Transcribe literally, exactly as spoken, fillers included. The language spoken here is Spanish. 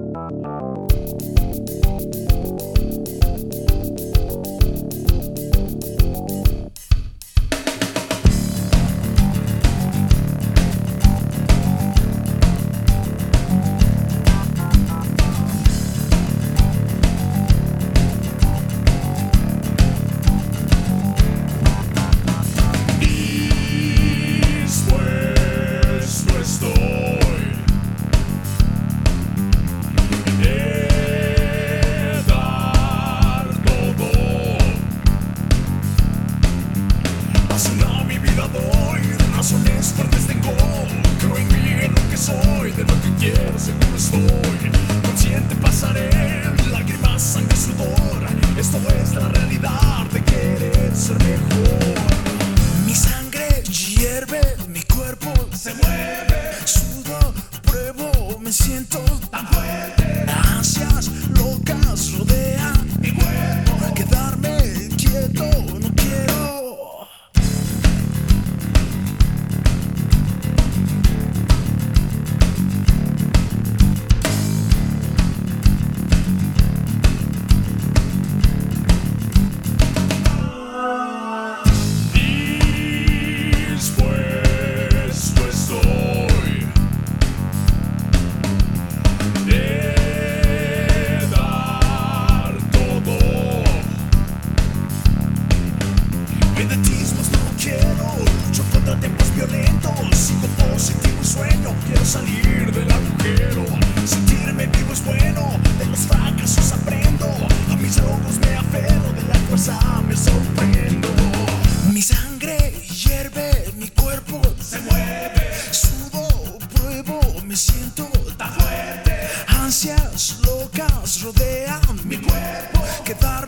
Razones fuertes tengo, creo en mí, en lo que soy, de lo que quiero, seguro estoy. Consciente pasaré, lágrimas, sangre, sudor. Esto es la realidad de querer ser mejor. Mi sangre hierve, mi cuerpo se mueve. Sudo, pruebo, me siento tan fuerte. Ansias locas rodean mi cuerpo. Quedarme quieto, no quiero. Sigo positivo y sueño, quiero salir del agujero. Sentirme vivo es bueno, de los fracasos aprendo. A mis logros me aferro, de la fuerza me sorprendo. Mi sangre hierve, mi cuerpo se mueve. Sudo, pruebo, me siento tan fuerte. Ansias locas rodean mi cuerpo. Quedar